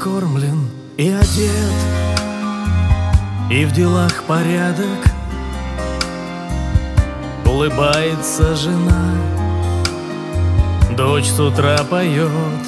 накормлен и одет, и в делах порядок. Улыбается жена, дочь с утра поет,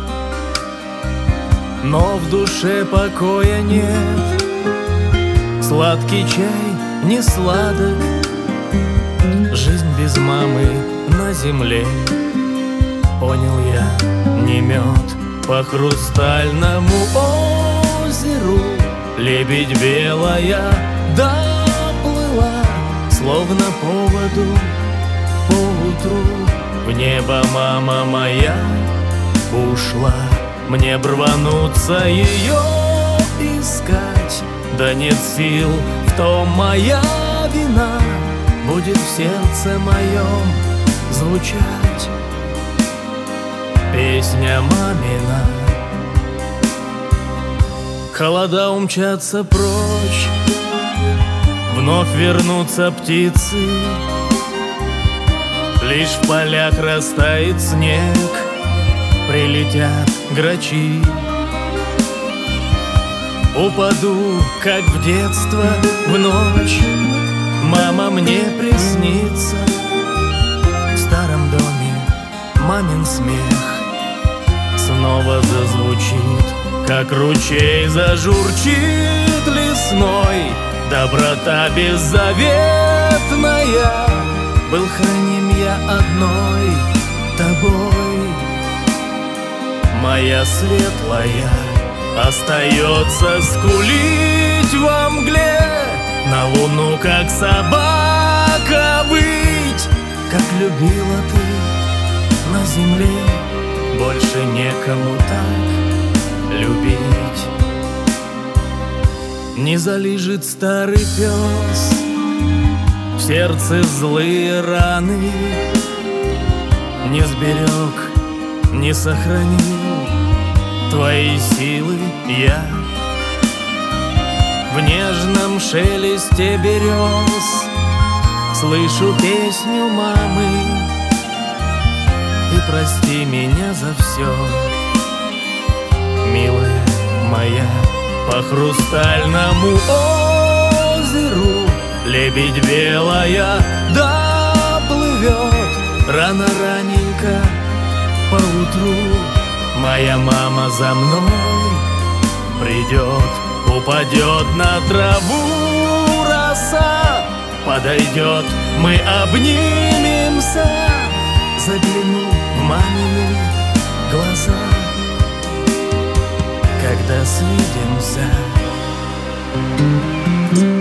но в душе покоя нет. Сладкий чай не сладок, жизнь без мамы на земле. Понял я, не мед по хрустальному озеру. Лебедь белая доплыла, словно по воду поутру. В небо мама моя ушла, мне б рвануться ее искать. Да нет сил, в том моя вина, будет в сердце моем звучать песня мамина. Холода умчатся прочь, вновь вернутся птицы. Лишь в полях растает снег, прилетят грачи. Упаду, как в детство, в ночь, мама мне приснится. В старом доме мамин смех снова зазвучит, как ручей зажурчит лесной. Доброта беззаветная, был храним я одной тобой. Моя светлая остается скулить во мгле, на луну, как собака, выть. Как любила ты на земле, больше некому так любить. Не залижет старый пес в сердце злые раны, не сберег, не сохранил твои силы я. В нежном шелесте берез слышу песню мамы. Ты прости меня за все, милая моя. По хрустальному озеру лебедь белая доплывет. Рано раненько поутру моя мама за мной придет. Упадет на траву роса, подойдет, мы обнимемся. Загляну в мамины глаза, когда свидимся.